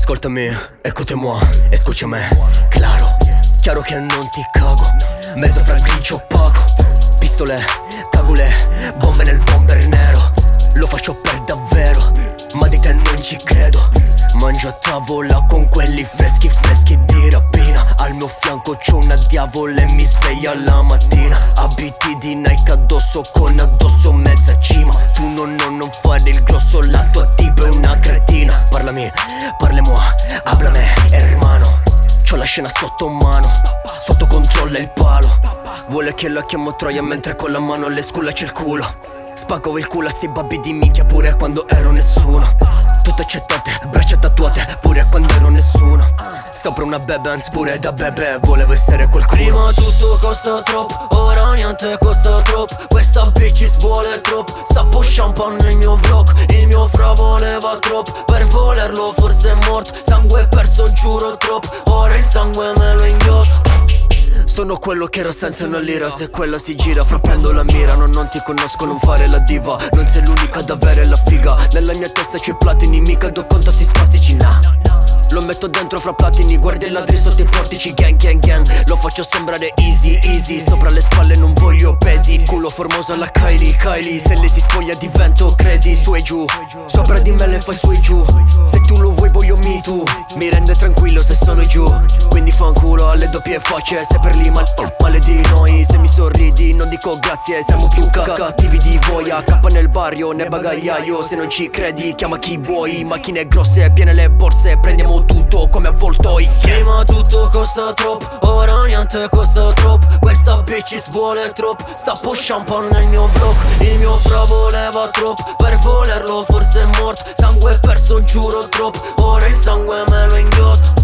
Ascoltami, écoutez-moi, escúchame, claro. Chiaro che non ti cago, mezzo fra grigio opaco. Pistole, cagule, bombe nel bomber nero. Lo faccio per davvero, ma di te non ci credo. Mangio a tavola con quelli freschi di rapina. Al mio fianco c'ho una diavola e mi sveglia la mattina. Abiti di Nike addosso con addosso mezza cima. Tu non fare il grosso, la tua tipa è una cretina. Parlami, parlemo, háblame, hermano. C'ho la scena sotto mano, sotto controllo il palo. Vuole che la chiamo Troia mentre con la mano le sculla il culo. Spago il culo a sti babbi di minchia pure quando ero nessuno. Tutte accettate, braccia tatuate pure quando ero nessuno. Sopra una Bebens pure da bebe volevo essere qualcuno. Prima tutto costa troppo, ora niente costa troppo. Questa bitch vuole troppo, stappo champagne nel mio blocco. Il mio fra voleva troppo, per volerlo forse è morto. Sangue perso giuro troppo, ora il sangue me lo inghiotto. Sono quello che era senza una lira. Se quella si gira fra prendo la mira. Non ti conosco, non fare la diva. Non sei l'unica ad avere la figa. Nella mia testa c'è platini, mica do conto a sti spastici, nah. Lo metto dentro fra platini, guardi il ladri sotto i portici, gang gang gang. Lo faccio sembrare easy easy, sopra le spalle non voglio pesi. Culo formoso alla Kylie Kylie, se lei si spoglia divento crazy. Su e giù, sopra di me le fai su e giù. Se tu lo vuoi voglio me too. Mi rende tranquillo se sono giù, quindi fa un culo alle doppie facce. Se per lì male di noi, se mi sorridi non dico grazie. Siamo più cattivi di voi, a K nel barrio, nel bagagliaio. Se non ci credi chiama chi vuoi. Macchine grosse, piene le borse, prendiamo tutto come avvoltoi, yeah. Prima tutto costa troppo, ora niente costa troppo. Questa bitch vuole troppo, stappo champagne nel mio blocco. Il mio fra voleva troppo, per volerlo forse è morto. Sangue perso giuro troppo, ora il sangue me lo inghiotto.